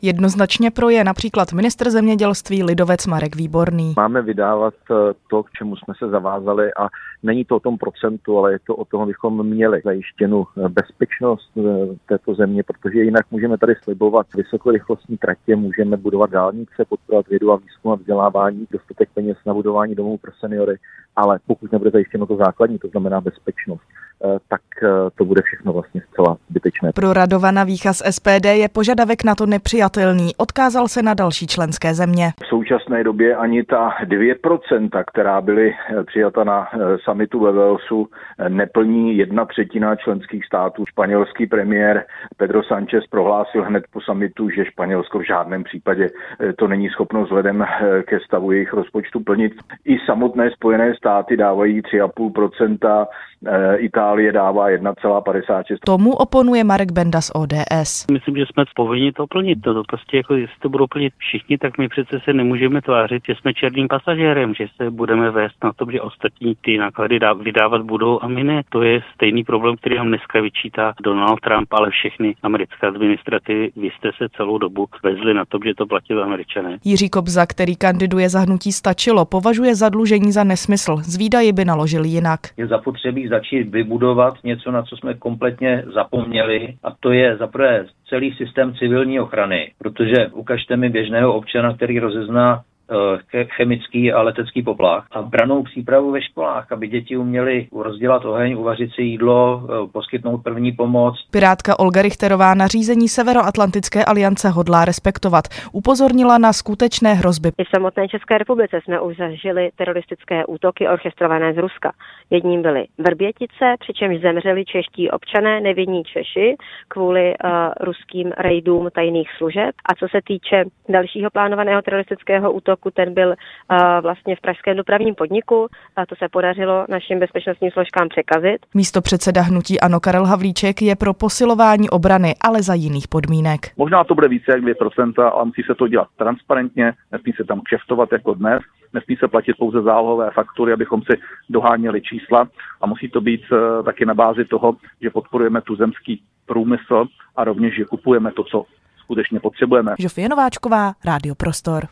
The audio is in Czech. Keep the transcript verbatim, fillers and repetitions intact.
Jednoznačně pro je například ministr zemědělství lidovec Marek Výborný. Máme vydávat to, k čemu jsme se zavázali a není to o tom procentu, ale je to o tom, abychom měli zajištěnou bezpečnost této země, protože jinak můžeme tady slibovat vysokorychlostní tratě, můžeme budovat dálnice, podporovat vědu a výzkum a vzdělávání, dostatek peněz na budování domů pro seniory, ale pokud nebude zajištěno to základní, to znamená bezpečnost, tak to bude všechno vlastně zcela zbytečné. Pro Radovana Vícha z S P D je požadavek na to nepřijatelný. Odkázal se na další členské země. V současné době ani ta dvě procenta, která byly přijata na summitu ve Walesu, neplní jedna třetina členských států. Španělský premiér Pedro Sánchez prohlásil hned po summitu, že Španělsko v žádném případě to není schopno vzhledem ke stavu jejich rozpočtu plnit. I samotné Spojené státy dávají tři celá pět procenta, Itálie dává jedna celá padesát šest. Tomu oponuje Marek Benda z O D S. Myslím, že jsme povinni to plnit. To prostě jako, jestli to budou plnit všichni, tak my přece se nemůžeme tvářit, že jsme černým pasažérem, že se budeme vést na to, že ostatní ty náklady vydávat budou a my ne. To je stejný problém, který nám dneska vyčítá Donald Trump, ale všechny americké administrativy. Vy jste se celou dobu vezli na to, že to platili Američané. Jiří Kobza, který kandiduje za hnutí Stačilo, považuje zadlužení za nesmysl. Z výdaji by naložili jinak. Je zapotřebí začít vybudovat něco, na co jsme kompletně zapomněli, a to je zaprvé celý systém civilní ochrany, protože ukažte mi běžného občana, který rozezná chemický a letecký poplach a brannou přípravu ve školách, aby děti uměly rozdělat oheň, uvařit si jídlo, poskytnout první pomoc. Pirátka Olga Richterová nařízení Severoatlantické aliance hodlá respektovat. Upozornila na skutečné hrozby. I v samotné České republice jsme už zažili teroristické útoky orchestrované z Ruska. Jedním byly Vrbětice, přičemž zemřeli čeští občané, nevinní Češi, kvůli uh, ruským rejdům tajných služeb. A co se týče dalšího plánovaného teroristického útoku, ten byl uh, vlastně v pražském dopravním podniku a to se podařilo našim bezpečnostním složkám překazit. Místopředseda hnutí ANO Karel Havlíček je pro posilování obrany, ale za jiných podmínek. Možná to bude více jak dvě procenta, ale musí se to dělat transparentně, nesmí se tam kšeftovat jako dnes, nesmí se platit pouze zálohové faktury, abychom si doháněli čísla a musí to být uh, taky na bázi toho, že podporujeme tuzemský průmysl a rovněž, že kupujeme to, co skutečně potřebujeme. Žofie Nováčková, Rádio Prostor.